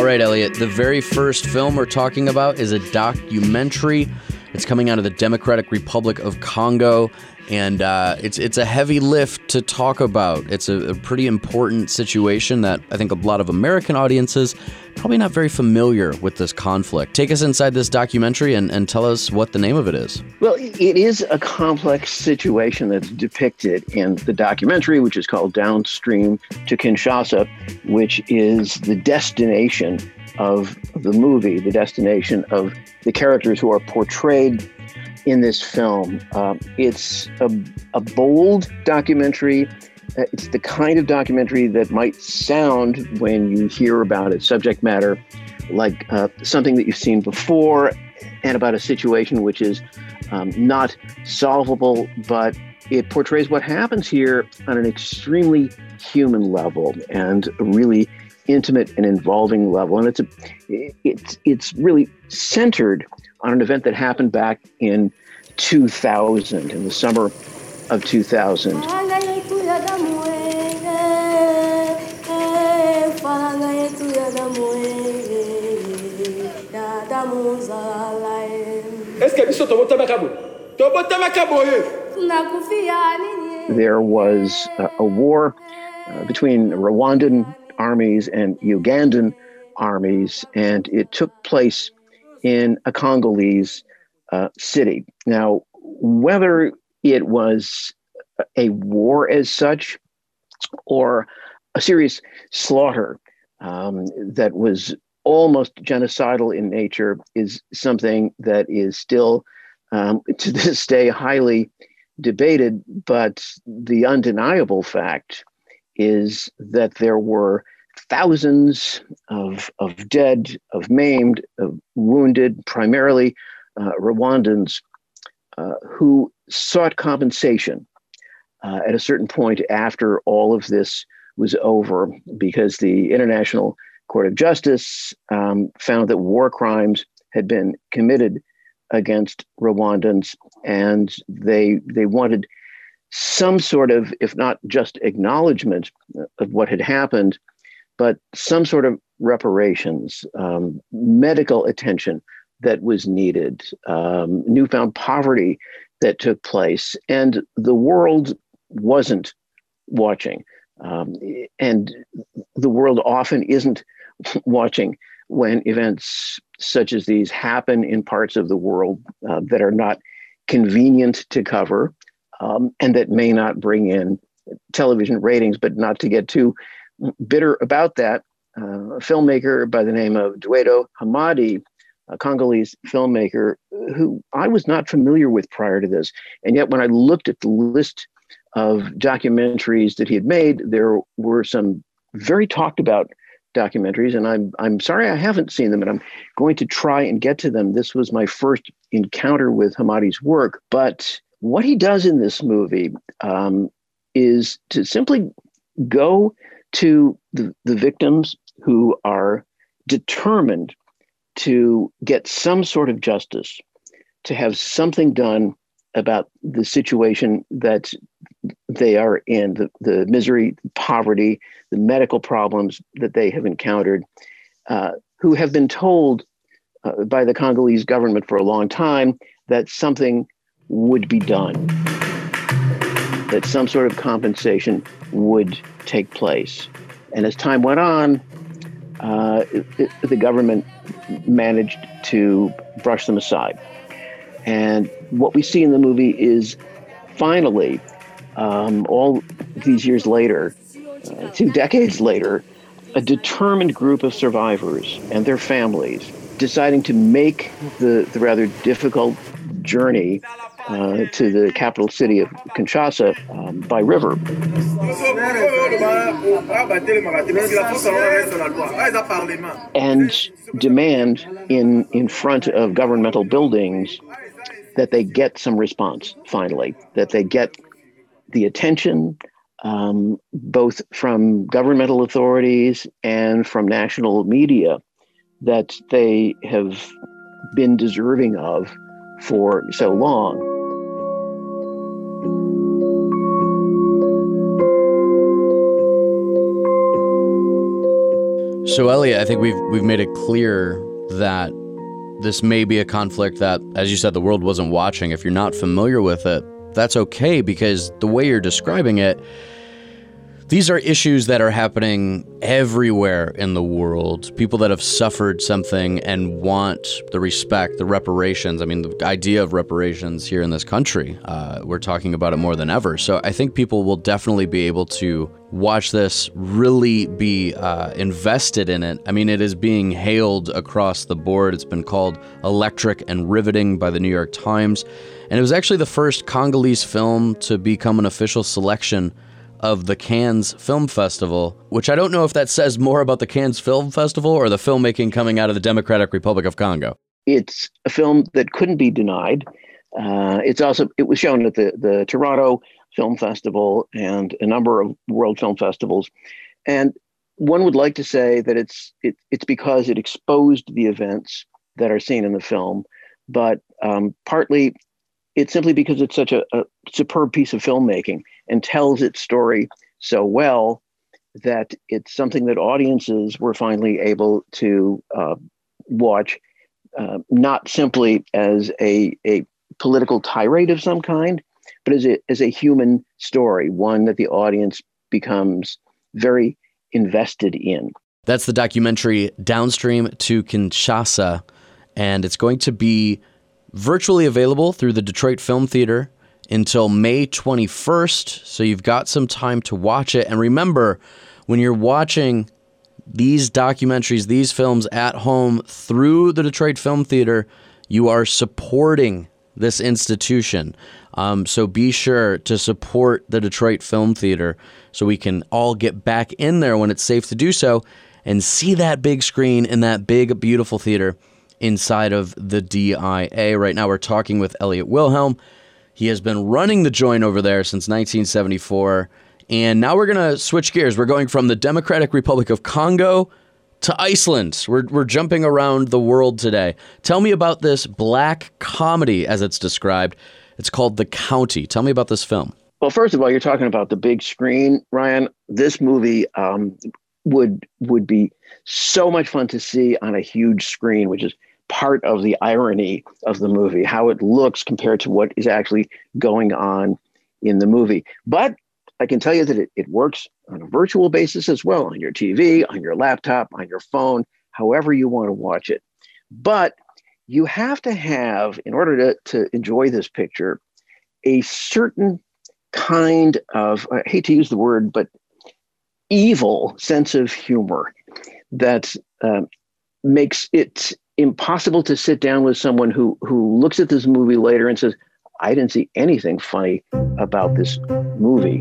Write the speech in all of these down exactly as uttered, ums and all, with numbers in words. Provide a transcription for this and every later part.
right, Elliot, the very first film we're talking about is a documentary. It's coming out of the Democratic Republic of Congo, and uh, it's it's a heavy lift to talk about. It's a, a pretty important situation that I think a lot of American audiences probably not very familiar with this conflict. Take us inside this documentary and, and tell us what the name of it is. Well, it is a complex situation that's depicted in the documentary, which is called Downstream to Kinshasa, which is the destination of the movie, the destination of the characters who are portrayed in this film. Uh, it's a, a bold documentary. Uh, it's the kind of documentary that might sound, when you hear about its subject matter, like uh, something that you've seen before, and about a situation which is um, not solvable, but it portrays what happens here on an extremely human level and a really intimate and involving level. And it's a, it's it's really centered on an event that happened back in two thousand, in the summer of two thousand. There was a, a war uh, between Rwandan armies and Ugandan armies, and it took place in a Congolese uh, city. Now, whether it was a war as such or a serious slaughter um, that was almost genocidal in nature is something that is still, um, to this day, highly debated. But the undeniable fact is that there were thousands of, of dead, of maimed, of wounded, primarily uh, Rwandans, uh, who sought compensation uh, at a certain point after all of this was over, because the International Court of Justice um, found that war crimes had been committed against Rwandans, and they they wanted some sort of, if not just acknowledgement of what had happened, but some sort of reparations, um, medical attention that was needed, um, newfound poverty that took place, and the world wasn't watching. Um, and the world often isn't watching when events such as these happen in parts of the world uh, that are not convenient to cover, um, and that may not bring in television ratings. But not to get too bitter about that, uh, a filmmaker by the name of Dwaydo Hamadi, a Congolese filmmaker who I was not familiar with prior to this. And yet when I looked at the list of documentaries that he had made, there were some very talked about documentaries, and I'm I'm sorry I haven't seen them, and I'm going to try and get to them. This was my first encounter with Hamadi's work, but what he does in this movie um, is to simply go to the, the victims who are determined to get some sort of justice, to have something done about the situation that they are in, the, the misery, poverty, the medical problems that they have encountered, uh, who have been told uh, by the Congolese government for a long time that something would be done, that some sort of compensation would take place. And as time went on, uh, it, it, the government managed to brush them aside. And what we see in the movie is finally, um, all these years later, uh, two decades later, a determined group of survivors and their families deciding to make the, the rather difficult journey uh, to the capital city of Kinshasa um, by river. And demand in, in front of governmental buildings that they get some response, finally, that they get the attention, um, both from governmental authorities and from national media, that they have been deserving of for so long. So, Elliot, I think we've we've made it clear that this may be a conflict that, as you said, the world wasn't watching. If you're not familiar with it, that's okay, because the way you're describing it, these are issues that are happening everywhere in the world. People that have suffered something and want the respect, the reparations. I mean, the idea of reparations here in this country, uh, we're talking about it more than ever. So I think people will definitely be able to watch this, really be uh, invested in it. I mean, it is being hailed across the board. It's been called electric and riveting by the New York Times. And it was actually the first Congolese film to become an official selection of the Cannes Film Festival, which I don't know if that says more about the Cannes Film Festival or the filmmaking coming out of the Democratic Republic of Congo. It's a film that couldn't be denied. Uh, it's also, it was shown at the, the Toronto Film Festival and a number of world film festivals. And one would like to say that it's it, it's because it exposed the events that are seen in the film, but um, partly it's simply because it's such a, a superb piece of filmmaking and tells its story so well that it's something that audiences were finally able to uh, watch, uh, not simply as a, a political tirade of some kind, but as a, as a human story, one that the audience becomes very invested in. That's the documentary Downstream to Kinshasa, and it's going to be virtually available through the Detroit Film Theater until May twenty-first, so you've got some time to watch it. And remember, when you're watching these documentaries, these films at home through the Detroit Film Theater, you are supporting this institution. Um, so be sure to support the Detroit Film Theater so we can all get back in there when it's safe to do so and see that big screen in that big, beautiful theater inside of the D I A. Right now we're talking with Elliot Wilhelm. He has been running the joint over there since nineteen seventy-four. And now we're going to switch gears. We're going from the Democratic Republic of Congo to Iceland. We're, we're jumping around the world today. Tell me about this black comedy, as it's described. It's called The County. Tell me about this film. Well, first of all, you're talking about the big screen, Ryan. This movie um, would would be so much fun to see on a huge screen, which is part of the irony of the movie, how it looks compared to what is actually going on in the movie. But I can tell you that it, it works on a virtual basis as well, on your T V, on your laptop, on your phone, however you want to watch it. But you have to have, in order to, to enjoy this picture, a certain kind of, I hate to use the word, but evil sense of humor that uh, makes it impossible to sit down with someone who who looks at this movie later and says, I didn't see anything funny about this movie.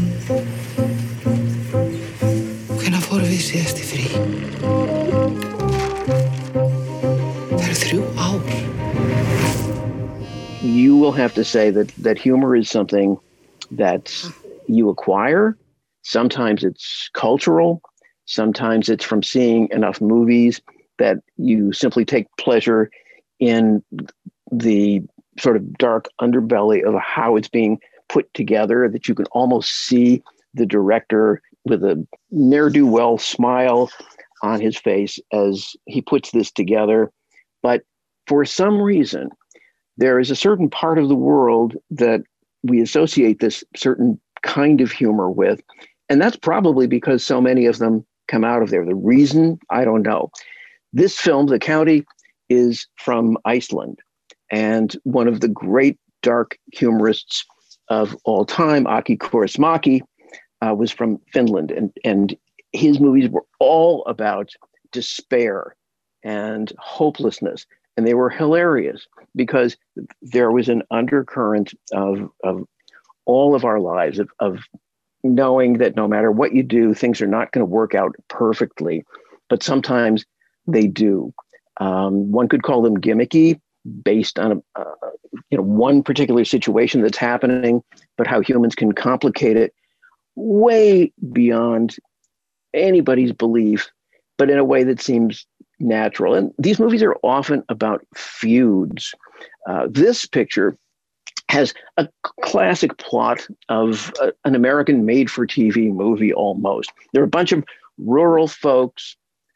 You will have to say that that humor is something that you acquire. Sometimes it's cultural. Sometimes it's from seeing enough movies that you simply take pleasure in the sort of dark underbelly of how it's being put together, that you can almost see the director with a ne'er-do-well smile on his face as he puts this together. But for some reason, there is a certain part of the world that we associate this certain kind of humor with. And that's probably because so many of them come out of there. The reason, I don't know. This film, The County, is from Iceland. And one of the great dark humorists of all time, Aki Kaurismäki, uh, was from Finland. And, and his movies were all about despair and hopelessness. And they were hilarious because there was an undercurrent of, of all of our lives, of, of knowing that no matter what you do, things are not going to work out perfectly. But sometimes they do. Um, one could call them gimmicky, based on a, uh, you know, one particular situation that's happening, but how humans can complicate it way beyond anybody's belief, but in a way that seems natural. And these movies are often about feuds. Uh, this picture has a classic plot of a, an American made-for-T V movie almost. There are a bunch of rural folks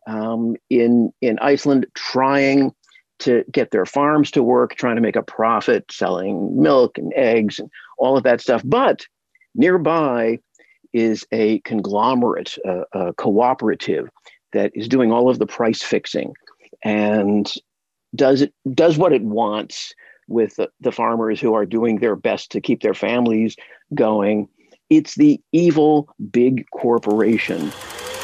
um, in in Iceland, trying to get their farms to work, trying to make a profit, selling milk and eggs and all of that stuff. But nearby is a conglomerate, uh, a cooperative that is doing all of the price fixing and does it does what it wants with the, the farmers who are doing their best to keep their families going. It's the evil big corporation.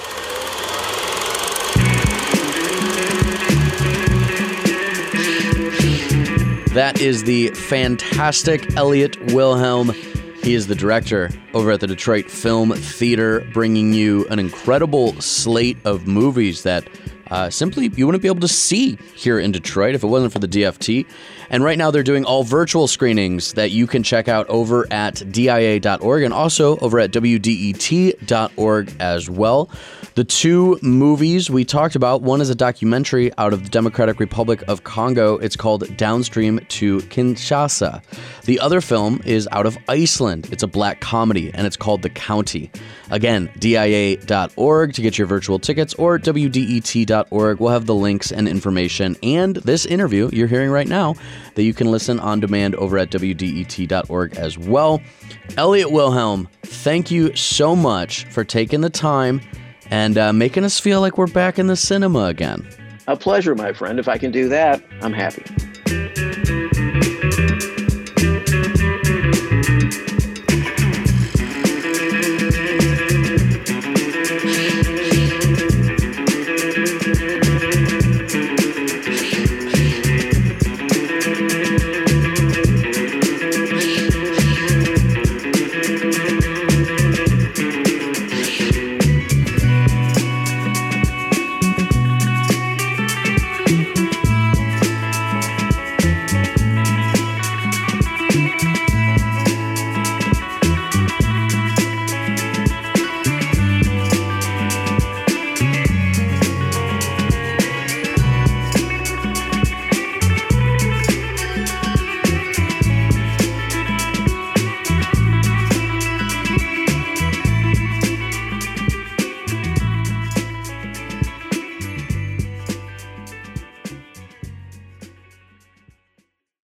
That is the fantastic Elliott Wilhelm. He is the director over at the Detroit Film Theater, bringing you an incredible slate of movies that uh, simply you wouldn't be able to see here in Detroit if it wasn't for the D F T. And right now they're doing all virtual screenings that you can check out over at D I A dot org and also over at W D E T dot org as well. The two movies we talked about, one is a documentary out of the Democratic Republic of Congo. It's called Downstream to Kinshasa. The other film is out of Iceland. It's a black comedy, and it's called The County. Again, D I A dot org to get your virtual tickets, or W D E T dot org. We'll have the links and information, and this interview you're hearing right now that you can listen on demand over at W D E T dot org as well. Elliott Wilhelm, thank you so much for taking the time and uh, making us feel like we're back in the cinema again. A pleasure, my friend. If I can do that, I'm happy.